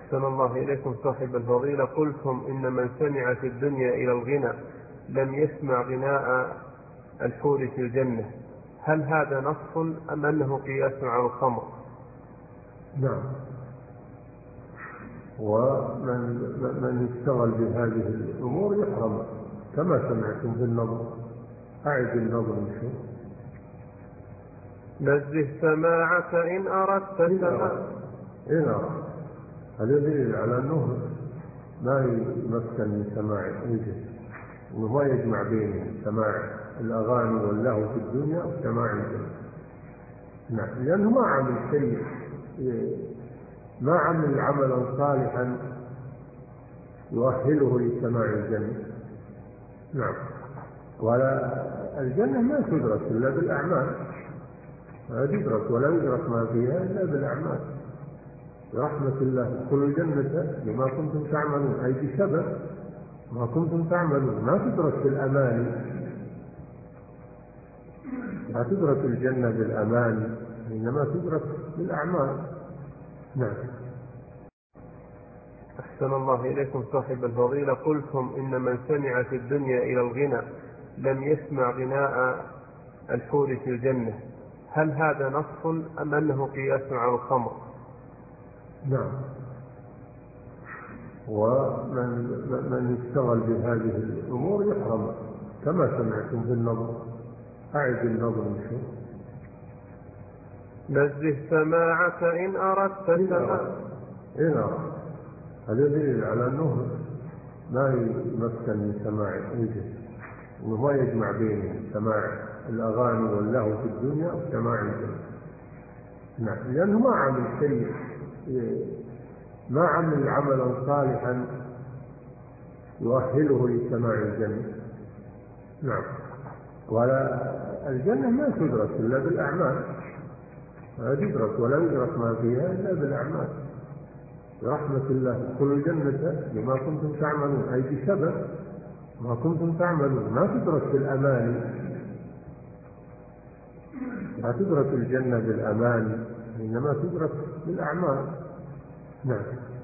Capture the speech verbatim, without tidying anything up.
أحسن الله إليكم صاحب الفضيلة. قلتم إن من سمع في الدنيا إلى الغنى لم يسمع غناء الحور في الجنة، هل هذا نص أم أنه قياس على الخمر؟ نعم. ومن من اشتغل بهذه الأمور يحرم كما سمعتم في النظر. أعد النظر نشوف. نزه سماعك إن أردت سماع. إن أردت هذا دليل على أنه ما يمكن من سماع الوجه، أنه ما يجمع بين سماع الأغاني واللهو في الدنيا وسماع الجنة. نعم، لأنه ما عمل شيء، ما عمل عملا صالحا يؤهله لسماع الجنة. نعم. ولا الجنة ما تدرك إلا بالأعمال، لا تدرك ولا يدرك ما فيها إلا بالأعمال. برحمة الله ادخلوا الجنة بما كنتم تعملون، أي بسبب ما كنتم تعملون. ما تدرك بالأماني، لا تدرك الجنة بالأماني، إنما تدرك بالأعمال. نعم. أحسن الله إليكم صاحب الفضيلة. قلتم إن من سمع في الدنيا إلى الغنى لم يسمع غناء الحور في الجنة، هل هذا نص أم أنه قياس على الخمر؟ نعم. ومن من اشتغل بهذه الأمور يحرم كما سمعتم في النظر. أعد النظر نشوف. نزه سماعك إن أردت سماع. إن أردت هذا دليل على أنه ما يمكن من سماع الوجه، أنه ما يجمع بين سماع الأغاني واللهو في الدنيا وسماع الجنة. نعم، لأنه ما عمل شيء، ما عمل عملا صالحا يؤهله لسماع الجنة. نعم. ولا الجنة ما تدرك إلا بالأعمال، لا تدرك ولا يدرك ما فيها إلا بالأعمال. برحمة الله ادخلوا الجنة بما كنتم تعملون، أي بسبب ما كنتم تعملون. ما تدرك بالأماني، لا تدرك الجنة بالأماني، إنما تدرك بالأعمال. نعم.